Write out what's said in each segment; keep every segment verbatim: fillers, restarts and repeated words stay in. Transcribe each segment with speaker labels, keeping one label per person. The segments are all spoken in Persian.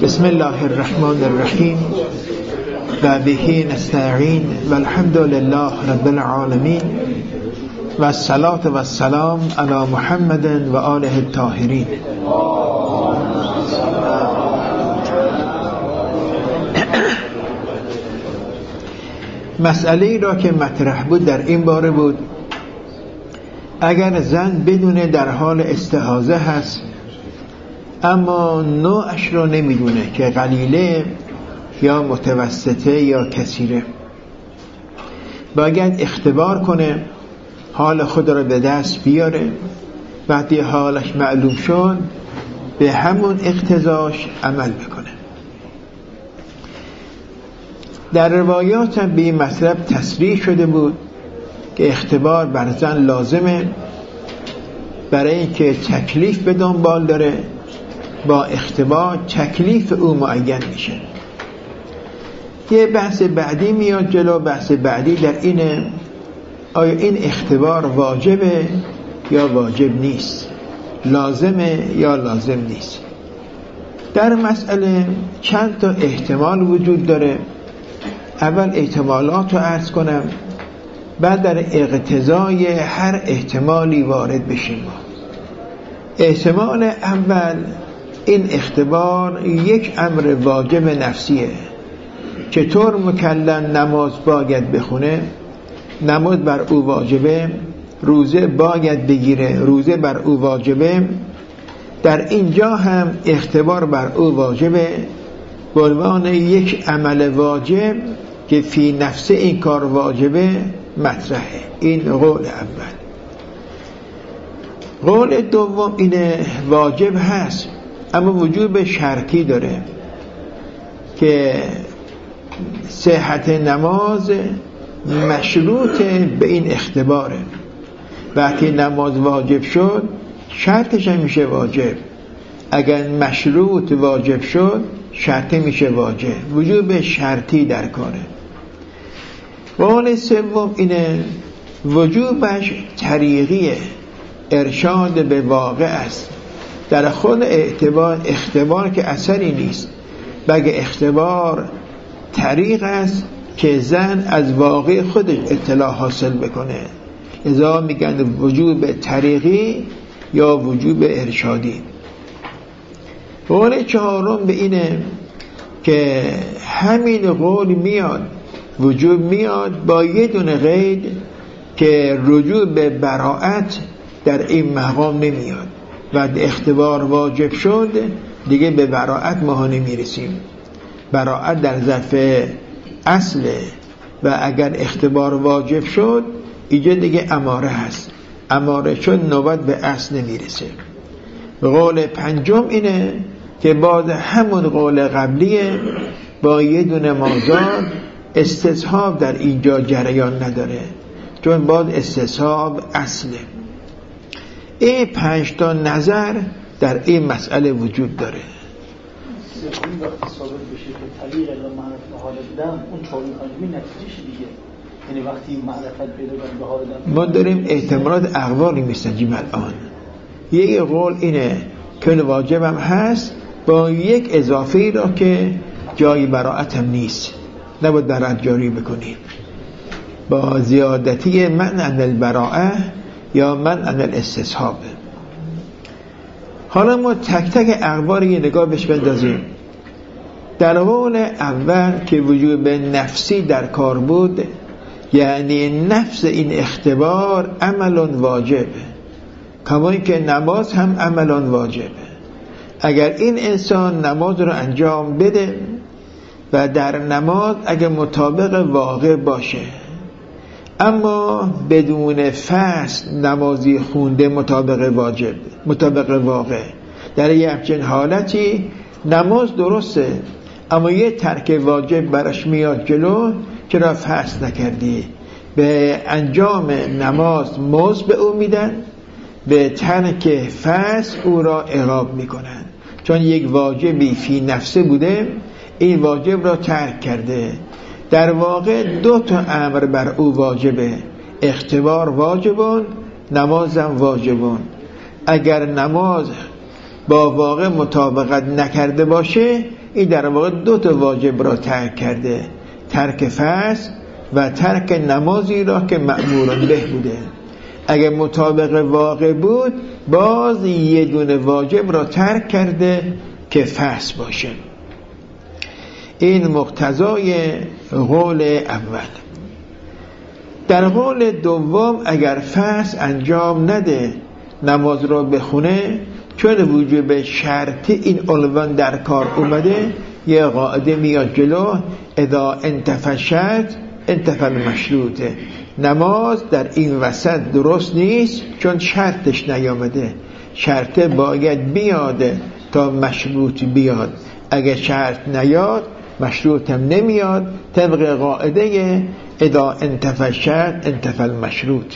Speaker 1: بسم الله الرحمن الرحیم و به نستعین و الحمد لله رب العالمین و الصلاة و السلام علی محمد و آله الطاهرین. مسئله را که مطرح بود در این باره بود اگر زن بدونه در حال استحاضه هست اما نوعش رو نمیدونه که قلیله یا متوسطه یا کثیره، باید اختبار کنه، حال خود را به دست بیاره، وقتی حالش معلوم شد به همون اقتضاش عمل بکنه. در روایات هم به این مطلب تصریح شده بود که اختبار بر زن لازمه برای اینکه تکلیف به دنبال داره، با اختبار تکلیف او معین میشه. یه بحث بعدی میاد جلو. بحث بعدی در اینه آیا این اختبار واجبه یا واجب نیست، لازمه یا لازم نیست. در مسئله چند تا احتمال وجود داره. اول احتمالات رو عرض کنم، بعد در اقتضای هر احتمالی وارد بشیم. احتمال اول، این اختبار یک امر واجب نفسیه. چطور مکلف نماز باید بخونه، نماز بر او واجبه، روزه باید بگیره، روزه بر او واجبه، در اینجا هم اختبار بر او واجبه به عنوان یک عمل واجب که فی نفسه این کار واجبه مطرحه. این قول اول. قول دوم اینه واجب هست اما وجوب شرطی داره که صحت نماز مشروط به این اختباره. وقتی نماز واجب شد شرطش هم میشه واجب، اگر مشروط واجب شد شرطی میشه واجب. وجوب شرطی در کاره. قول سوم اینه وجوبش طریقیه، ارشاد به واقع است. در خود اعتبار اختبار که اثری نیست، بلکه اختبار طریق است که زن از واقع خودش اطلاع حاصل بکنه. لذا میگن وجوب طریقی یا وجوب ارشادی. قول چهارم به اینه که همین قول میاد، وجوب میاد با یه دونه قید که رجوع به براءت در این مقام نمیاد. و اختبار واجب شد دیگه به براءت ما نمیرسیم. براءت در ظرف اصله و اگر اختبار واجب شد اینجا دیگه اماره هست، اماره شد نوبت به اصل نمیرسه. قول پنجم اینه که باز همون قول قبلیه با یه دونه مازاد، استصحاب در اینجا جریان نداره چون باز استصحاب اصله. این پنج تا نظر در این مسئله وجود داره.
Speaker 2: این وقتی ثابت بشه که طریق الا معرفت حال دم اون چهار مقدمه نتیجهش دیگه، یعنی وقتی معرفت پیدا کنیم به حال دم
Speaker 1: ما داریم احتمالات اقوالی میستجیم الان. یک قول اینه که واجبم هست با یک اضافه را که جای براءت هم نیست، نباید براءت جاری بکنیم، با زیادتی من عن البراءه یا من عن الاستصحاب. حالا ما تک تک اقوال یه نگاه بهش بندازیم. در قول اول که وجوب نفسی در کار بود، یعنی نفس این اختبار عمل واجب، کما اینکه نماز هم عمل واجب. اگر این انسان نماز رو انجام بده و در نماز اگر مطابق واقع باشه اما بدون فصل نمازی خونده مطابق واجب، مطابق واقع، در یه همچین حالتی نماز درسته اما یه ترک واجب براش میاد جلو، چرا فصل نکردی؟ به انجام نماز موز به او میدن، به ترک فصل او را عقاب میکنن چون یک واجبی فی نفسه بوده، این واجب را ترک کرده. در واقع دو تا امر بر او واجبه، اختبار واجبون، نمازم واجبون. اگر نماز با واقع مطابقت نکرده باشه این در واقع دو تا واجب را ترک کرده، ترک فرض و ترک نمازی را که مأمور به بوده. اگه مطابق واقع بود باز یه دونه واجب را ترک کرده که فرض باشه. این مقتضای قول اول. در قول دوم اگر فرض انجام نده نماز را بخونه، چون وجوب شرطی این عنوان در کار اومده، یه قاعده میاد جلو: اذا انتفى الشرط انتفى المشروط. نماز در این وسط درست نیست چون شرطش نیامده. شرط باید بیاد تا مشروط بیاد، اگه شرط نیاد مشروط هم نمیاد، طبق قاعده اذا انتفى الشرط انتفى المشروط.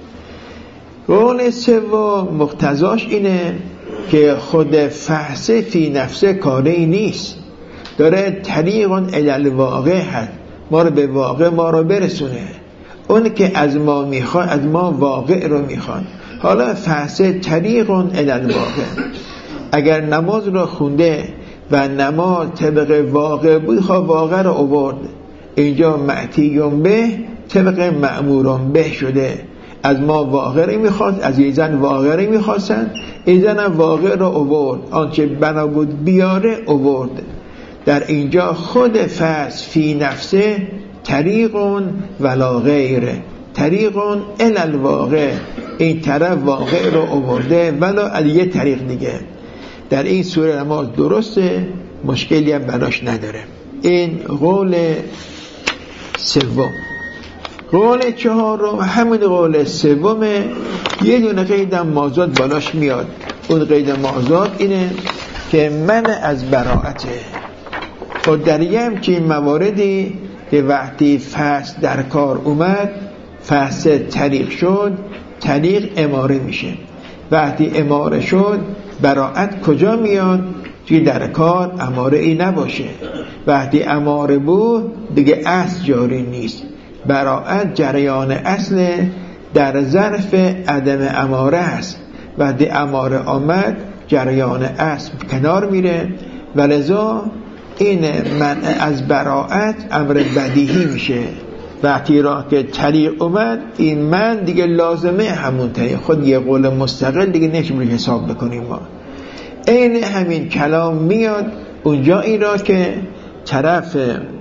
Speaker 1: قول سوم مقتضاش اینه که خود فحص فی نفسه کاری نیست، داره طریق الی الواقع هست، ما رو به واقع ما رو برسونه. اون که از ما میخواد، از ما واقع رو میخواد. حالا فحص طریق الی الواقع. اگر نماز رو خونده و نماز طبق واقع بود، خواه واقع رو آورد، اینجا معتیون به طبق مأمورون به شده. از ما واقع رو میخواد، از ایزن واقع رو میخواستن، ایزن واقع رو آورد، آنچه بنا بود بیاره آورد. در اینجا خود فحص فی نفسه طریقون ولا غیره، طریقون الی الواقع، این طرف واقع رو آورده ولا علیه طریق دیگه. در این سوره نماز درسته، مشکلی هم براش نداره. این قول سوم. قول چهارم همین قول سومه، یه دونه قیدم مازاد بالاش میاد. اون قید مازاد اینه که من از براعته. خود در یه همچین مواردی که وقتی فصل در کار اومد، فصل طریق شد، طریق اماره میشه. وقتی اماره شد براعت کجا میاد؟ که در کار اماره ای نباشه. وقتی اماره بود دیگه اصل جاری نیست. براعت جریان اصل در ظرف عدم اماره است. وقتی اماره آمد جریان اصل کنار میره و لذا این منع از براعت امر بدیهی میشه. وقتی را که طریق اومد این من دیگه لازمه همون طریق، خود یه قول مستقل دیگه نشون حساب بکنیم ما. این همین کلام میاد اونجا این را که طرف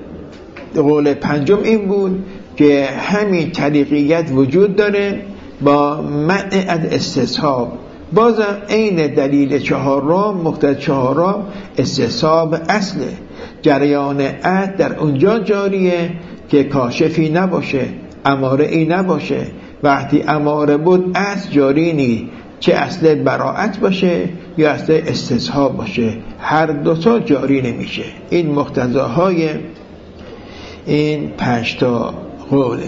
Speaker 1: قول پنجم این بود که همین طریقیت وجود داره با منع از استصحاب. بازم این دلیل چهارم، مقتضی چهارم استصحاب اصله. جریان عد در اونجا جاریه که کاشفی نباشه، اماره ای نباشه. وقتی اماره بود اصل جاری نی، چه اصل براعت باشه یا اصل استصحاب باشه، هر دوتا جاری نمیشه. این مقتضاهای این پنج تا قوله.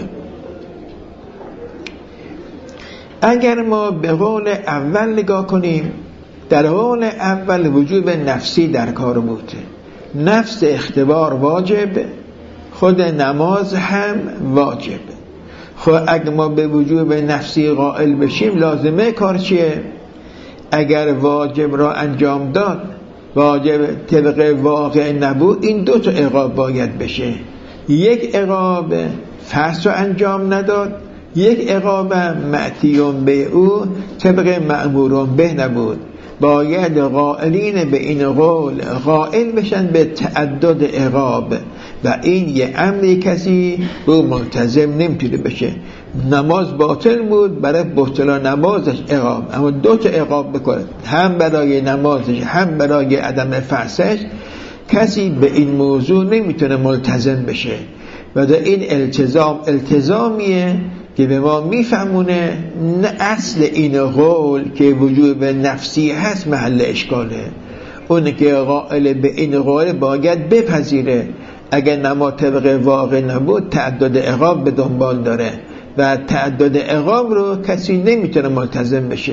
Speaker 1: اگر ما به قول اول نگاه کنیم، در قول اول وجوب نفسی در کار بود، نفس اختبار واجب، خود نماز هم واجب. خب اگر ما به وجوب نفسی قائل بشیم لازمه کار چیه؟ اگر واجب را انجام داد، واجب طبق واقع نبود، این دو تا عقاب باید بشه. یک عقاب فرض را انجام نداد، یک عقاب معتیون به او طبق مأمورون به نبود. باید قائلین به این قول قائل بشن به تعدد عقاب و این یه امری کسی رو ملتزم نمیتونه بشه. نماز باطل بود، برای بطل نمازش عقاب، اما دو تا عقاب بکنه، هم برای نمازش هم برای عدم فحشش. کسی به این موضوع نمیتونه ملتزم بشه و در این التزام التزامیه که به ما میفهمونه نه اصل این قول که وجوب نفسی هست محل اشکاله. اون که قائل به این قول باید بپذیره اگر نما طبق واقع نبود تعدد عقاب به دنبال داره و تعدد عقاب رو کسی نمیتونه ملتزم بشه.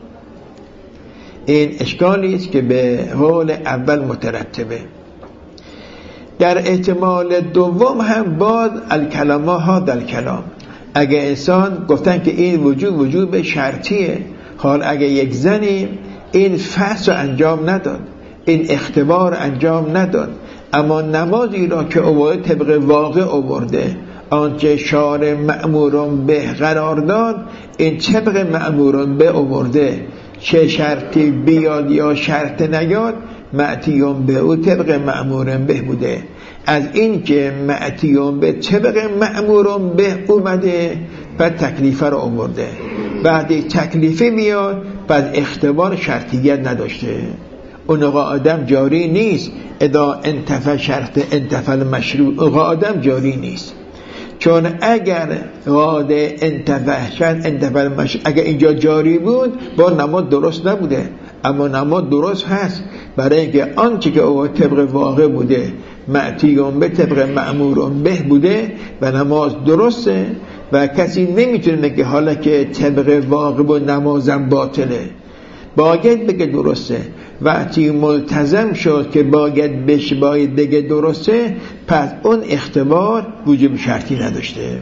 Speaker 1: این اشکالی است که به قول اول مترتبه. در احتمال دوم هم باز الکلام ها در کلام، اگه انسان گفتن که این وجود وجود شرطیه، حال اگه یک زنی این فحص رو انجام نداد، این اختبار انجام نداد، اما نمازی را که اوارد طبق واقع آورده، آنچه شارع مأمورون به قرار داد، این طبق مأمورون به آورده، چه شرطی بیاد یا شرط نیاد، مأتیون به او طبق مأمورون به بوده. از این که مأتیون به طبق مأمورون به اومده، بعد تکلیفه رو آورده. بعد تکلیفه میاد، بعد اختبار شرطیت نداشته. اون آدم جاری نیست. اذا انتفى شرط انتفى المشروع، آدم جاری نیست. چون اگر قاعده انتفى شرط انتفى المشروع اگر اینجا جاری بود، با نماز درست نبوده. اما نماز درست هست، برای اینکه آنچه که او طبق واقع بوده، مأتیون به طبق مأمورون به بوده و نماز درسته. و کسی نمیتونه بگه حالا که طبق واقع و نمازم باطله، باید بگه درسته. وقتی ملتزم شد که باید بش باید بگه درسته، پس اون اختبار وجوب شرطی نداشته.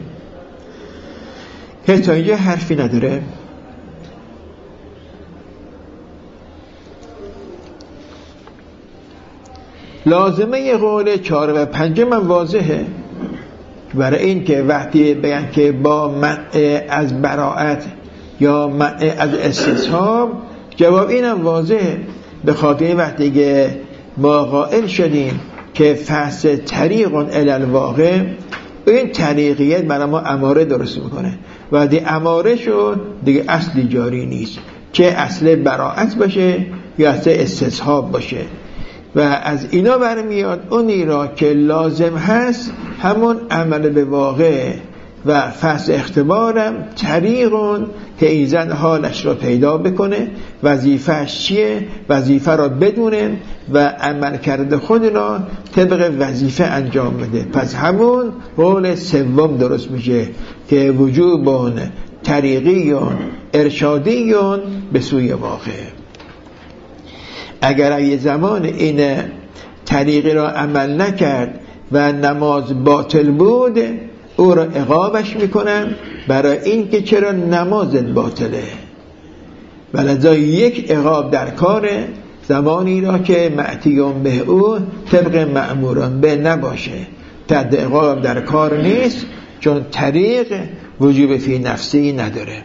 Speaker 1: تا اینجا حرفی نداره. لازمه قول چهار و پنجم من واضحه، برای این که وقتی بگن که با منع از براءت یا منع از استصحاب، جواب اینم واضحه. به خاطر وقتی که ما قائل شدیم که فحص طریق الی الواقع، این طریقیت برای ما اماره درست میکنه. وقتی اماره شد دیگه اصلی جاری نیست، چه اصل براءت باشه یا اصل استصحاب باشه. و از اینا برمیاد اونی را که لازم هست همون عمل به واقع و فحص اختبارم طریقون که ایزن حالش را پیدا بکنه، وظیفهش چیه، وظیفه را بدونه و عمل کرده خود را طبق وظیفه انجام بده. پس همون قول سوم درست میشه که وجوبون طریقیون ارشادیون به سوی واقع. اگر یه زمان این طریقی را عمل نکرد و نماز باطل بود، او را عقابش میکنن برای این که چرا نمازت باطله. ولذا یک عقاب در کاره، زمانی را که مأتیون به او طبق مأموران به نباشه. تد عقاب در کار نیست، چون طریق وجوب فی نفسی نداره.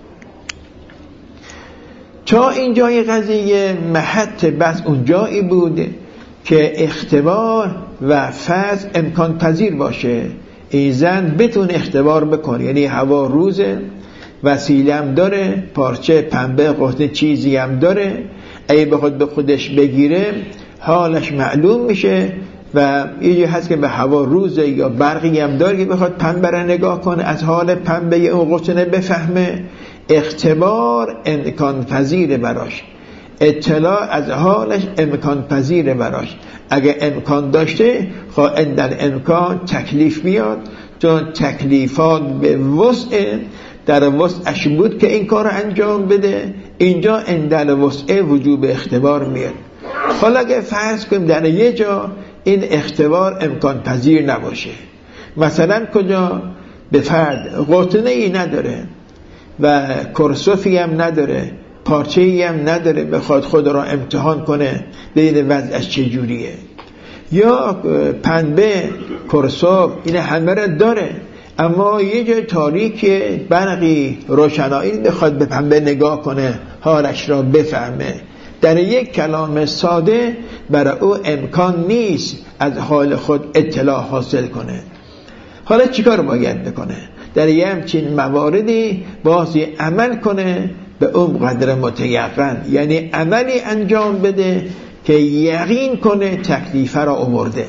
Speaker 1: تا اینجای قضیه محط بس اونجایی بود که اختبار و فحص امکان پذیر باشه. این زن بتونه اختبار بکنه، یعنی هوا روزه، وسیله هم داره، پارچه پنبه قطن چیزی هم داره، اگه بخواد به خودش بگیره حالش معلوم میشه. و یه جایی هست که به هوا روزه یا برقی هم داره که بخواد پنبه را نگاه کنه، از حال پنبه اون قطنه بفهمه. اختبار امکان پذیره براش، اطلاع از حالش امکان پذیره براش. اگه امکان داشته، خواهد در امکان تکلیف بیاد، چون تکلیفات به وسع، در وسعش بود که این کار انجام بده. اینجا اندل وسع وجوب اختبار میاد. حالا اگه فرض کنیم در یه جا این اختبار امکان پذیر نباشه، مثلا کجا به فرد قطنه ای نداره و کرسوفی هم نداره، پارچه ای هم نداره، بخواد خود را امتحان کنه ببینه وضعش چجوریه، یا پنبه، کرسوف، این همه را داره، اما یه جای تاریک برقی روشنایی بخواد به پنبه نگاه کنه حالش را بفهمه. در یک کلام ساده برای او امکان نیست از حال خود اطلاع حاصل کنه. حالا چیکار باید بکنه؟ در یه همچین مواردی بازی عمل کنه به اون قدر متیقن، یعنی عملی انجام بده که یقین کنه تکلیفه را آورده.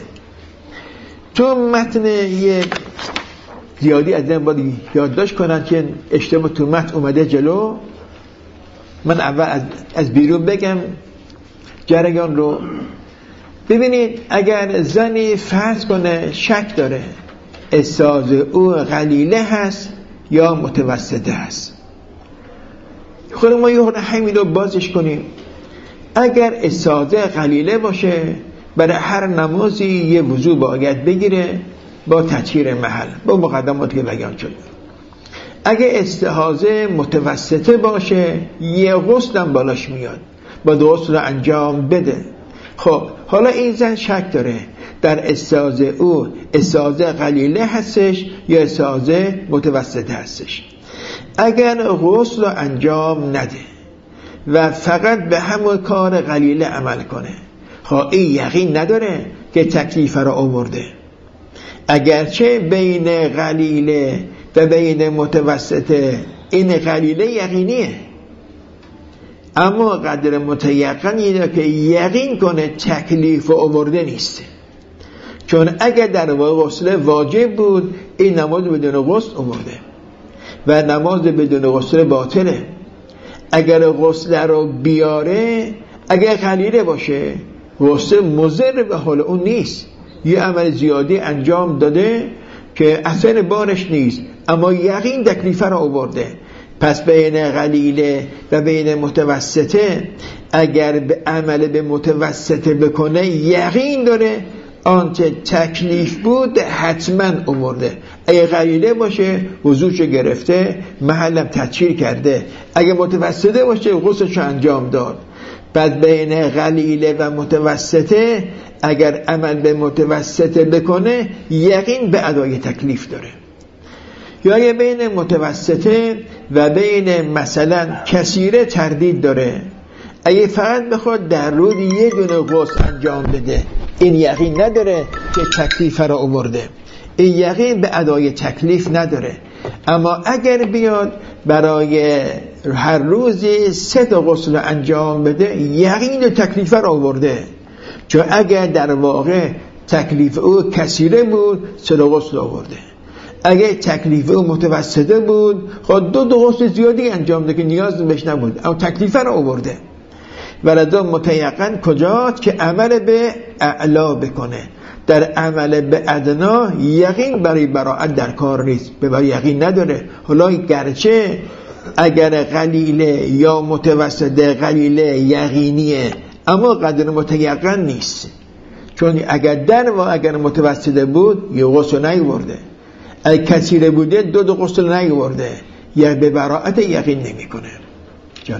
Speaker 1: تو متن یه زیادی از این باید یادداشت کنن که اشتباه تو متن اومده جلو. من اول از, از بیرون بگم جریان رو. ببینید اگر زنی فرض کنه شک داره استاذ او قلیله هست یا متوسطه هست، خود ما یه همین رو بازش کنیم. اگر استاذ قلیله باشه برای هر نمازی یه وضو باید بگیره با تطهیر محل، با مقدماتی که بیان شد. اگه استحاضه متوسطه باشه یه غسل هم بالاش میاد، با غسل رو انجام بده. خب حالا این زن شک داره در استاذه او استاذه قلیله هستش یا استاذه متوسطه هستش. اگر غسل رو انجام نده و فقط به همون کار قلیله عمل کنه، خب این یقین نداره که تکلیف را آورده. اگرچه بین قلیله و بین متوسطه این قلیله یقینیه، اما قدر متیقن اینه که یقین کنه تکلیف آورده نیست. چون اگر در واقع غسل واجب بود این نماز بدون غسل آورده و نماز بدون غسل باطله. اگر غسل رو بیاره، اگر قلیله باشه، غسل مضر به حال اون نیست، یه عمل زیادی انجام داده که اصلا بارش نیست، اما یقین تکلیفه رو آورده. پس بین قلیله و بین متوسطه اگر به عمل به متوسطه بکنه یقین داره آنچه تکلیف بود حتما آورده. اگه قلیله باشه وضوش گرفته، محلم تطهیر کرده. اگه متوسطه باشه غسلش انجام داد. پس بین قلیله و متوسطه اگر عمل به متوسطه بکنه یقین به ادای تکلیف داره. یا بین متوسطه و بین مثلا کثیره تردید داره، اگه فقط بخواد در روز یه دونه غسل انجام بده این یقین نداره که تکلیف را آورده، این یقین به ادای تکلیف نداره. اما اگر بیاد برای هر روزی سه تا غسل انجام بده یقین تکلیف را آورده. چون اگر در واقع تکلیف او کثیره بود سه تا غسل آورده، اگه تکلیف او متوسطه بود خود دو دو غسل زیادی انجام ده که نیاز بهش نبود، اما تکلیف را آورده. ولذا متیقن کجاست که عمل به اعلا بکنه، در عمل به ادنا یقین برای براءت در کار نیست، به برای یقین نداره. حالا گرچه اگر قلیله یا متوسطه قلیله یقینیه اما قدر متیقن نیست، چون اگر در و اگر متوسطه بود یه غسل نیورده، اگه کثیره بوده دو دو غسل نیورده، یا به براءت یقین نمی کنه. جانم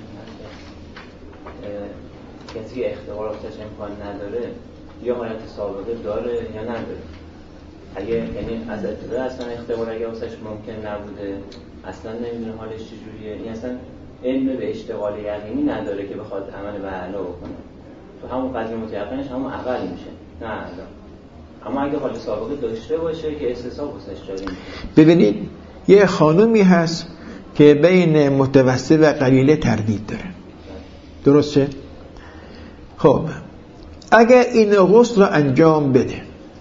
Speaker 3: کسی اختبار آفتش امکان نداره یا حالت سابقه داره یا نداره؟ اگه یعنی از ابتدا اصلا اختبار اگه آفتش ممکن نبوده اصلا نمیدونه حالش چجوریه، این اصلا علم به اشتغال یقینی نداره که بخواد عمل به اعلا بکنه، تو همون قدر متیقنش همون اول میشه نه اعلا. اما اگه حال سابقه داشته باشه که استثاب واسش جاری میشه.
Speaker 1: ببینید یه خانومی هست که بین متوسط و قلیله تردید داره، درسته؟ خب اگر این غسل رو انجام بده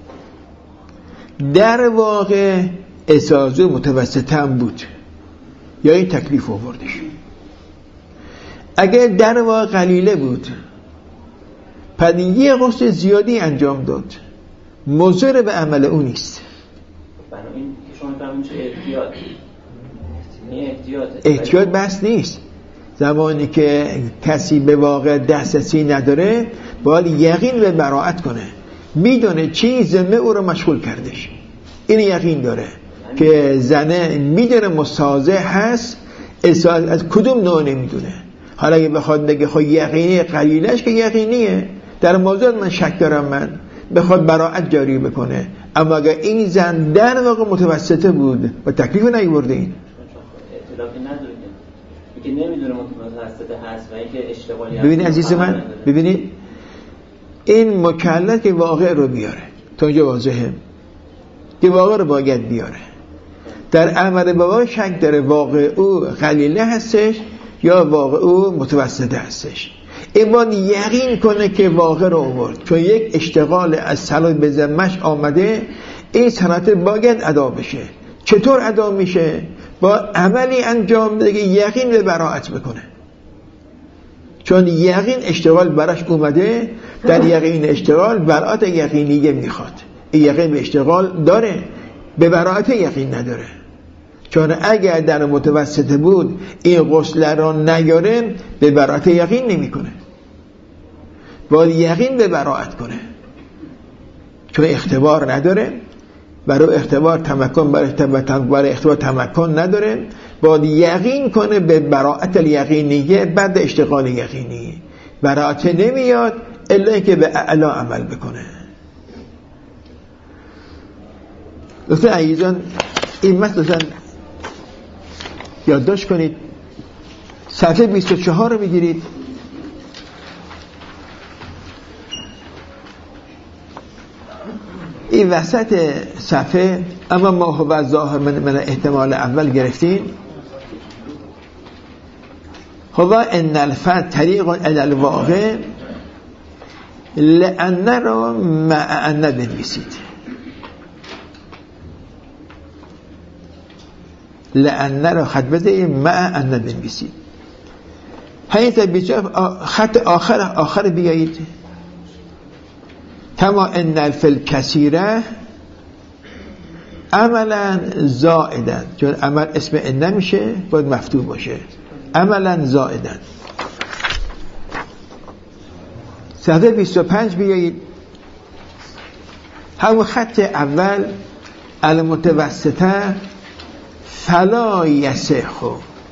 Speaker 1: در واقع اسازه متوسط هم بود یا این تکلیف آوردش، اگر در واقع قلیله بود پس یه غسل زیادی انجام داد مضر به عمل اون نیست.
Speaker 3: بنابراین که شما فهمید چه احتیاط این احتیاط
Speaker 1: احتیاط بس نیست. زمانی که کسی به واقع دسترسی نداره باید یقین به براءت کنه، میدونه چی ذمه او رو مشغول کردش، این یقین داره که زنه میدونه مستاذع هست، از کدوم نوع نمیدونه. حالا اگه بخواد بگه خب یقینی قلیلش که یقینیه، در موضوع من شک دارم، من بخواد براءت جاری بکنه. اما اگر این زن در واقع متوسطه بود و تکلیف نیورده این
Speaker 3: اطلاعی نداره که نمیدونه متوسطه هست و اینکه اشتغالی هست.
Speaker 1: ببینید عزیز من، ببینید این مکلف که واقع رو بیاره، تا اینجا واضحه که واقع رو باید بیاره. در عمل بابا شک داره واقع او قلیله هستش یا واقع او متوسطه هستش، این باید یقین کنه که واقع رو آورد، چون یک اشتغال از صلاح به ذمش آمده، این صلاح باید ادا بشه. چطور ادا میشه؟ با عملی انجام بده که یقین به براءت بکنه، چون یقین اشتغال براش اومده، در یقین اشتغال براءت یقینیه میخواد. این یقین به اشتغال داره، به براءت یقین نداره. چون اگر در متوسطه بود این غسل را نیاره به براءت یقین نمیکنه، باید یقین به براءت کنه، چون اختبار نداره، برای اختبار تمکن برای برای اختبار تمکن نداره، باید یقین کنه به براءت الیقینیه بعد اشتغال یقینی. براءت نمیاد الا اینکه به اعلا عمل بکنه. دوستان عزیزان این متن دوستان یادداشت کنید. صفحه بیست و چهار رو میگیرید. این وسط صفحه اما ما هو ظاهر من, من احتمال اول گرفتیم. هو ان الفن طریق الی الواقع لأن رو مع ان بنویسید. لأن رو خط بده مع ان بنویسید. همین بیچه خط آخر آخر بیایید. کما ان الفل کثیره عملا زائدن، چون عمل اسم ان نمیشه باید مفتوح باشه. عملا زائدن. صفحه بیست و پنج بیایید. همون خط اول المتوسطه فلا یصح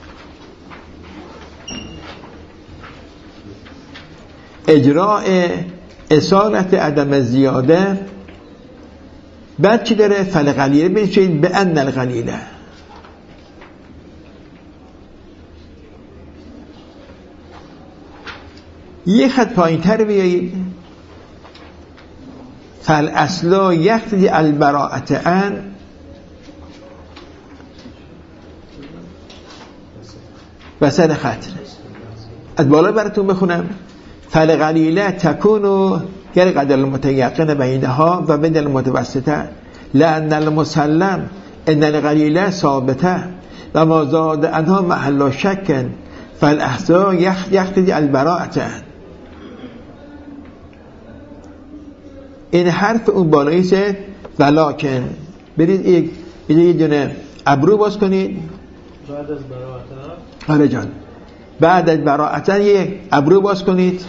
Speaker 1: اجراء اصالت عدم زیاده. بعد چی داره؟ فالقلیله بنویسید به ان القلیله. یه خط پایین تر بیایید. فالاصل یقتضی البراءة عن وسط خط. از بالا براتون بخونم. فالقلیله تکون غیر قدر المتیقن بینها و بین المتوسطه لأن المسلم ان القلیله ثابته و ما زاد عنها محل شک فالاحصاء یقتضی البراءة عن. این حرف اون بالاییسه ولکن. برید یک یه دونه ابرو باز کنید.
Speaker 2: بعد از براءة.
Speaker 1: آره جان. بعد از براءة یک ابرو باز کنید.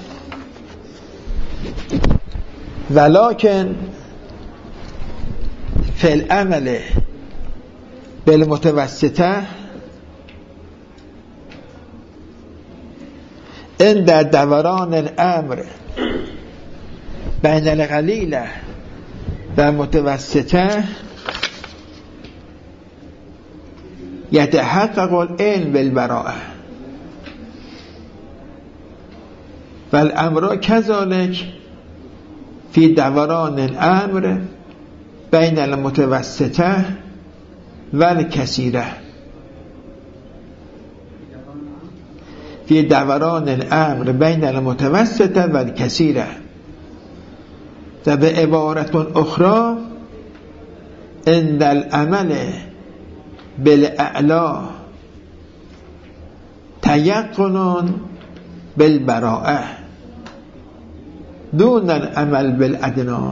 Speaker 1: ولکن فی العمل بالمتوسطه عند دوران الامر بین القلیله و متوسطه یتحقق العلم بالبراءه والامر كذلك فی دوران الامر بین المتوسطه و الکثیره. فی دوران الامر بین المتوسطه و الکثیره. و به عبارت اخرى عند العمل بالاعلا تیقن بالبراءه دون العمل بالادنا.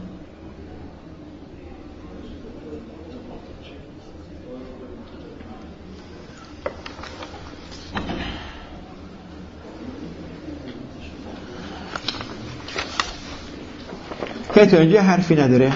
Speaker 1: که تو اینجا حرفی نداره.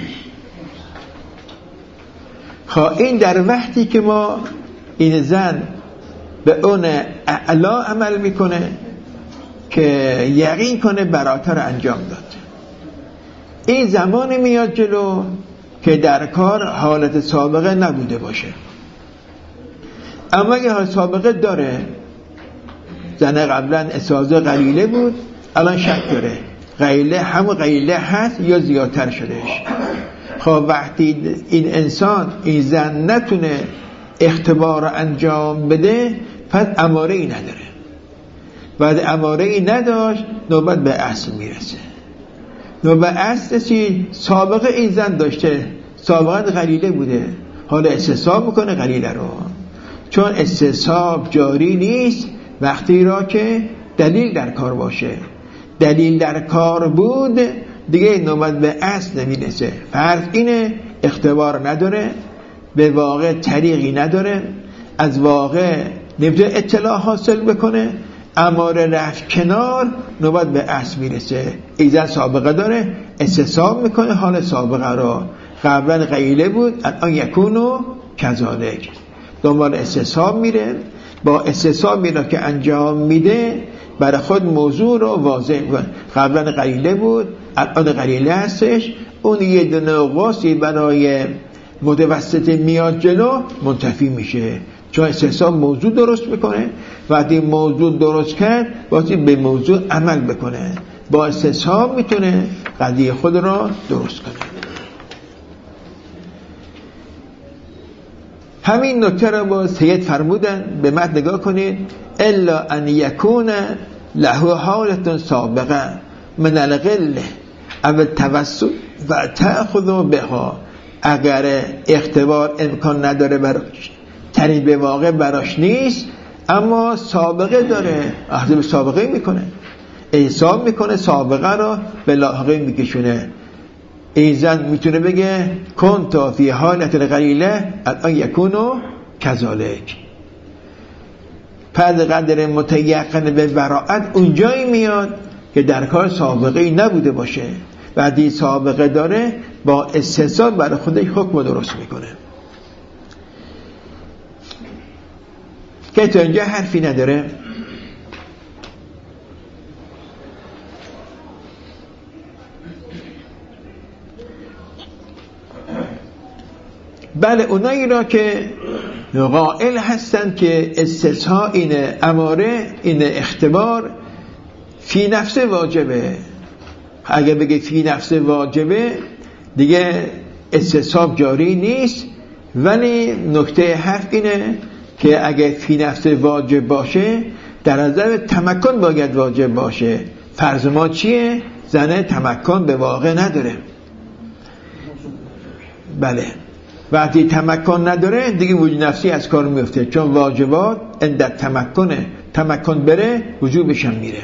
Speaker 1: خواه این در وقتی که ما این زن به اون اعلا عمل میکنه که یقین کنه براءت رو انجام داد. این زمان میاد جلو که در کار حالت سابقه نبوده باشه. اما اگه حالت سابقه داره، زن قبلا اسازه قلیله بود الان شک داره قلیله همون قلیله هست یا زیادتر شدهش. خب وقتی این انسان این زن نتونه اختبار رو انجام بده پس اماره ای نداره. بعد اماره ای نداشت نوبت به اصل میرسه. نوبت اصل چی؟ سابقه این زن داشته، سابقه قلیله بوده، حالا استصحاب میکنه قلیله رو. چون استصحاب جاری نیست وقتی را که دلیل در کار باشه. دلیل در کار بود دیگه نوبت به اصل نمیرسه. فرض اینه اختبار نداره، به واقع طریقی نداره، از واقع نمیتونه اطلاع حاصل بکنه، اماره رفت کنار نوبت به اصل میرسه. ایزن سابقه داره استصحاب میکنه حال سابقه را. قبلا قیله بود الان یکونو کذالک دنبال استصحاب میره. با استصحابی را که انجام میده برای خود موضوع رو واضح کنه. قبلا قلیله بود، الان قلیله هستش، اون یه دونه قوسی برای متوسط میاد جلو منتفی میشه، چون استصحاب موضوع درست میکنه. وقتی موضوع درست کرد باید به موضوع عمل بکنه، با استصحاب میتونه قضیه خود را درست کنه. همین نکته را با سید فرمودن، به متن نگاه کنید: الا ان یکون له حالت سابقه من الغله او التوسط و تأخذ بها. اگر اختبار امکان نداره براش، تنید به واقع براش نیست، اما سابقه داره، اخذ به سابقه میکنه، حساب میکنه، سابقه را به لاحقه میکشونه. این زن میتونه بگه کنت فی حالت القلیله الان یکونو کذالک. پس قدر متیقن به براعت اونجایی میاد که در کار سابقه نبوده باشه، بعدی سابقه داره، با استصحاب برای خودش حکم درست میکنه. که تا اینجا حرفی نداره. بله، اونایی را که قائل هستن که استصحاب این اماره، این اختبار فی نفس واجبه، اگه بگه فی نفس واجبه دیگه استصحاب جاری نیست. ولی نکته حرف اینه که اگه فی نفس واجب باشه در نظر تمکن باید واجب باشه. فرض ما چیه؟ زنه تمکن به واقع نداره. بله، وقتی تمکن نداره دیگه وجوب نفسی از کار میفته، چون واجبات اندت تمکنه، تمکن بره وجوبش هم میره.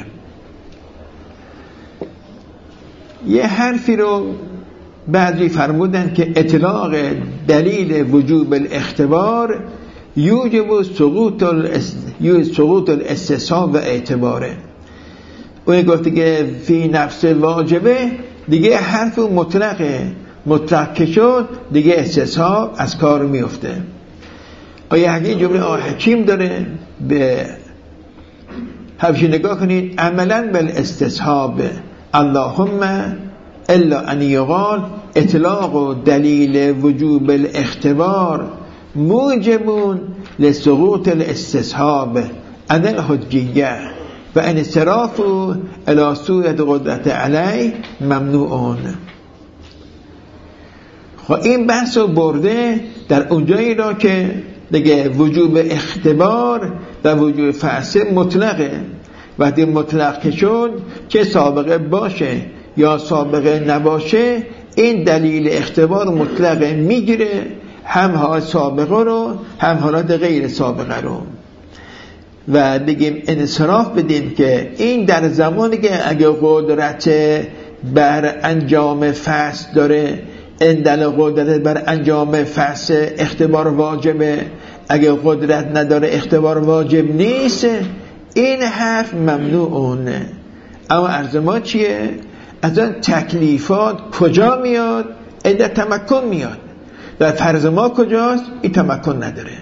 Speaker 1: یه حرفی رو بعضی فرمودن که اطلاق دلیل وجوب الاختبار یوجب سقوط الاس... سقوط الاستصحاب و اعتباره. اون گفته که فی نفس واجبه دیگه حرف مطلقه، مطلق که شد دیگه استصحاب از کار میفته. آیا حقیقی جمله آقای حکیم داره، به حرفش نگاه کنید: عملا بالاستصحاب اللهم الا ان یقال اطلاق دلیل وجوب الاختبار موجبون لسقوط الاستصحاب عن الحجیه و انصراف الى صورت قدرت علی ممنوعون. خب این بحث رو برده در اونجایی را که دیگه وجوب اختبار و وجوب فاسد مطلقه. وقتی مطلق که شد، چه سابقه باشه یا سابقه نباشه، این دلیل اختبار مطلقه میگیره، هم حالات سابقه رو هم حالات غیر سابقه رو. و بگیم انصراف بدیم که این در زمانی که اگه قدرت بر انجام فاسد داره، این دل قدرت بر انجام فاسد اختبار واجبه، اگه قدرت نداره اختبار واجب نیست. این حرف ممنوعونه. اما عرض ما چیه؟ از آن تکلیفات کجا میاد؟ این در تمکن میاد. در فرض ما کجاست؟ این تمکن نداره.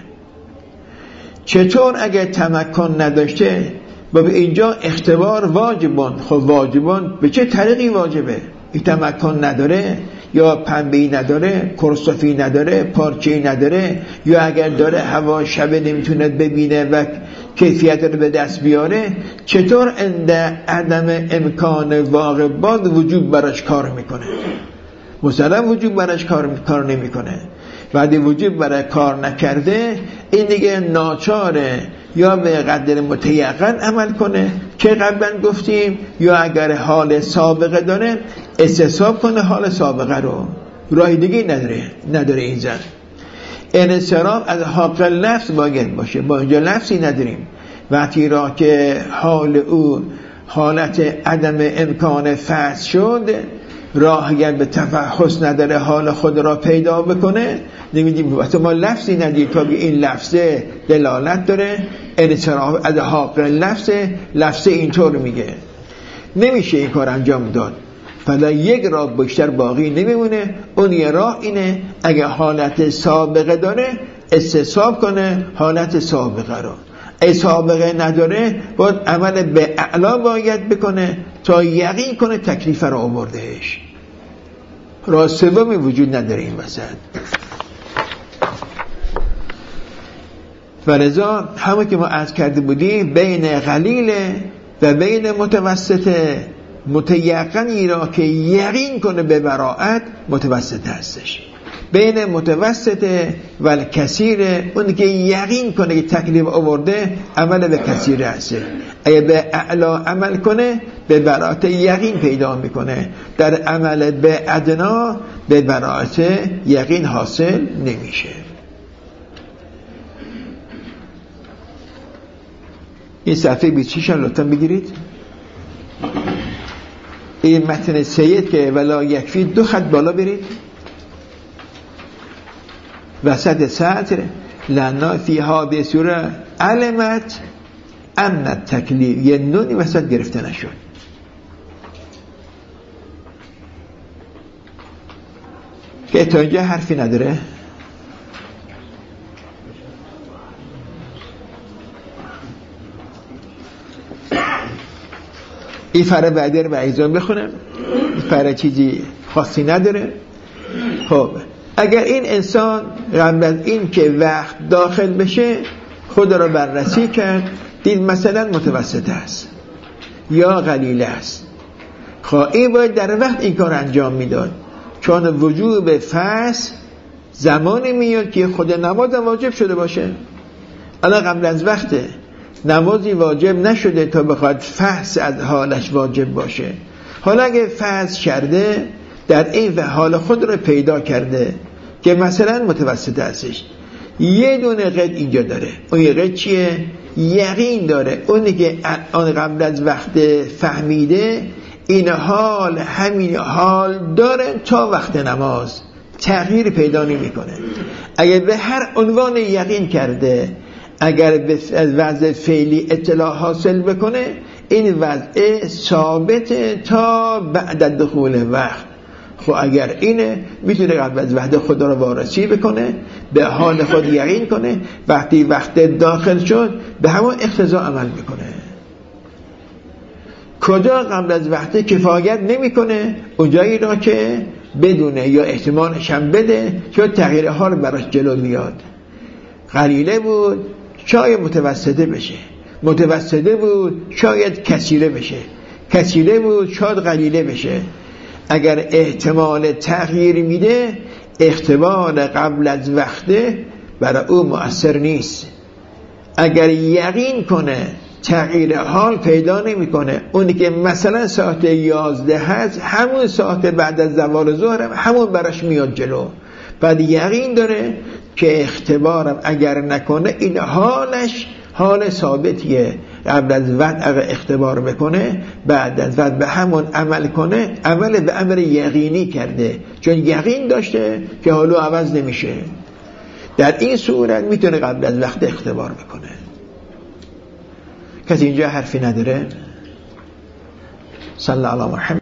Speaker 1: چطور اگه تمکن نداشته و به اینجا اختبار واجبان؟ خب واجبان به چه طریقی واجبه؟ این تمکن نداره، یا پنبه‌ای نداره، کرسوفی نداره، پارچه‌ای نداره، یا اگر داره هوا شبه نمیتونه ببینه و کیفیت رو به دست بیاره، چطور اند عدم امکان واقع باد وجوب براش کار میکنه؟ مثلا وجوب براش کار کار نمیکنه. بعد وجوب برای کار نکرده، این دیگه ناچاره یا به قدر متیقن عمل کنه که قبلا گفتیم، یا اگر حال سابقه داره استصحاب کنه حال سابقه رو. راه دیگه نداره نداره این زن. انصراف از حق لفظ باید باشه. با اینجا لفظی نداریم. وقتی را که حال او حالت عدم امکان فحص شد، راه اگر به تفحص نداره حال خود را پیدا بکنه، نمیدیم. وقتی ما لفظی ندیم تا این لفظه دلالت داره، انصراف از حق لفظ لفظه اینطور میگه، نمیشه این کار انجام داد. فلا یک راه بیشتر باقی نمیمونه. اون یه راه اینه اگه حالت سابقه داره استصحاب کنه حالت سابقه رو، ای سابقه نداره باید عمل به اعلا باید بکنه تا یقین کنه تکلیف رو آوردهش. راه سومی وجود نداره این وسط. ولذا همون که ما عرض کرده بودیم بین قلیل و بین متوسط متیقنی را که یقین کنه به براءت متوسط هستش. بین متوسط و کثیر اون که یقین کنه که تکلیف آورده عمل به کثیر هسته. اگه به اعلا عمل کنه به براءت یقین پیدا میکنه، در عمل به ادنا به براءت یقین حاصل نمیشه. این صفحه بیست و شش لطفا بگیرید. این متن سید که ولا یکفی دو خط بالا برید، وسط سطر لنا فیها به سوره علمت ان التکلیف، یه نونی وسط گرفته نشد. که تا اینجا حرفی نداره. این فره بعدی رو به ایزان بخونم، این فره چیزی خاصی نداره. خب اگر این انسان قبل از این که وقت داخل بشه خود را بررسی کرد، دید مثلا متوسط است یا قلیل است، خواهی باید در وقت این کار انجام میداد، چون وجوب فصل زمانی میاد که خود نماز واجب شده باشه. الان قبل از وقته نمازی واجب نشده تا بخواد فصل از حالش واجب باشه. حالا اگه فصل کرده در این حال خود رو پیدا کرده که مثلا متوسط هستش، یه دونه قید اینجا داره. اون یه قید چیه؟ یقین داره. اونی که آن قبل از وقت فهمیده این حال همین حال داره تا وقت نماز، تغییر پیدا نمی کنه. اگر به هر عنوان یقین کرده، اگر به وضع فعلی اطلاع حاصل بکنه، این وضع ثابت تا بعد دخول وقت. خب اگر اینه میتونه قبل از وقت خدا رو وارسی بکنه، به حال خود یقین کنه، وقتی وقت داخل شد به همون اقتضا عمل بکنه. کجا قبل از وقت کفایت نمیکنه؟ اونجایی را که بدونه یا احتمالش هم بده که تغییر حال براش جلو میاد. قلیله بود شاید متوسطه بشه، متوسطه بود شاید کثیره بشه، کثیره بود شاید قلیله بشه. اگر احتمال تغییر میده، اختبار قبل از وقته برای او مؤثر نیست. اگر یقین کنه تغییر حال پیدا نمیکنه، اونی که مثلا ساعت یازده هست همون ساعت بعد از زوال ظهر همون براش میاد جلو. بعد یقین داره که اختبارم اگر نکنه این حالش حال ثابتیه. قبل از وقت اگر اختبار بکنه، بعد از وقت به همون عمل کنه، عمل به امر یقینی کرده، چون یقین داشته که حالو عوض نمیشه. در این صورت میتونه قبل از وقت اختبار بکنه. کسی اینجا حرفی نداره؟ صلی الله علیه و محمد.